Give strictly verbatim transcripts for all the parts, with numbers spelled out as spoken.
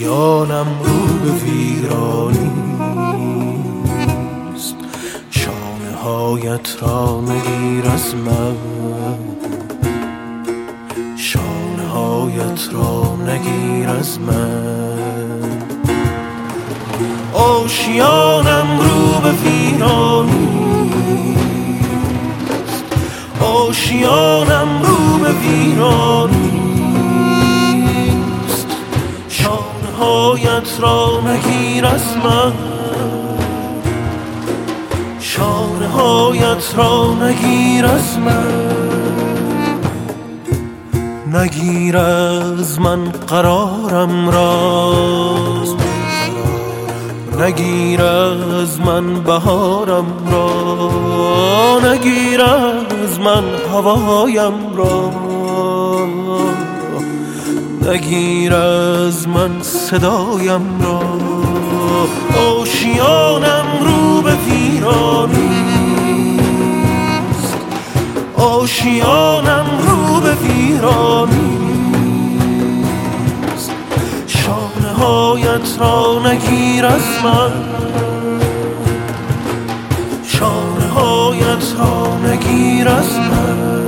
آشیانم رو به ویرانیست. شانه هایت را نگیر از من، شانه هایت را نگیر از من. آشیانم رو به ویرانیست، آشیانم رو به ویرانیست. شانه هایت را نگیر از من، شانه هایت را نگیر از من. نگیر از من قرارم را، نگیر از من بهارم را، نگیر از من هوایم را، نگیر از من صدایم را. آشیانم رو به ویرانیست، آشیانم رو به ویرانیست. شانه هایت را نگیر از من، شانه هایت را نگیر از من.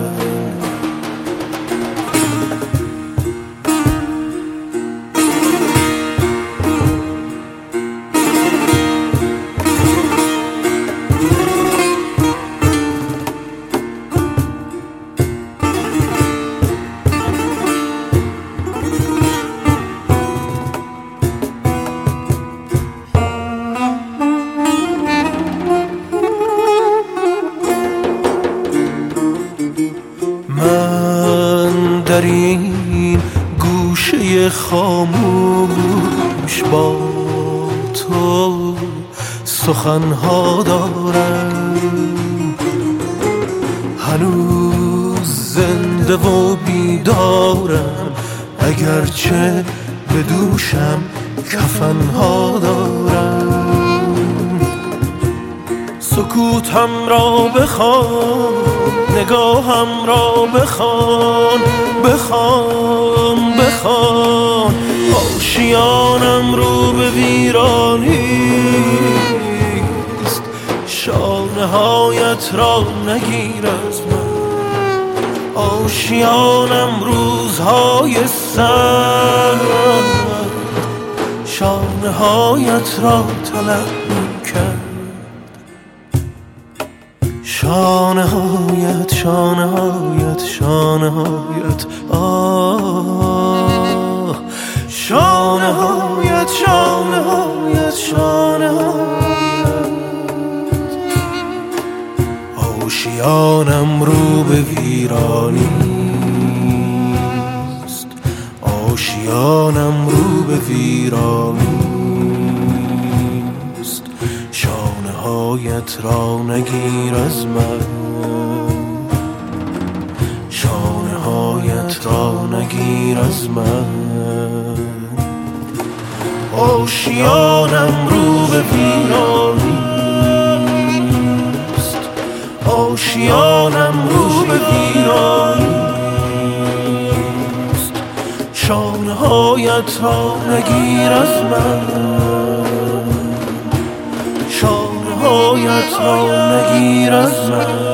در این گوشه خاموش با تو سخنها دارم، هنوز زنده و بیدارم، اگرچه به دوشم کفنها دارم. سکوتم را بخوان، نگاهم را بخوان، بخوان بخوان. آشیانم رو به ویرانیست، شانه هایت را نگیر از من. آشیانم روزهای سرد، شانه هایت را طلب می‌کرد. شانه هایت، شانه هایت، شانه هایت، آه. شانه هایت، شانه هایت، شانه هایت. آشیانم رو به ویرانیست، آشیانم رو به ویرانیست. شانه هایت را نگیر از من، شانه هایت را نگیر از من. آشیانم رو به ویرانیست، آشیانم رو به ویرانیست. شانه هایت را نگیر از من، شانه هایت را نگیر از من.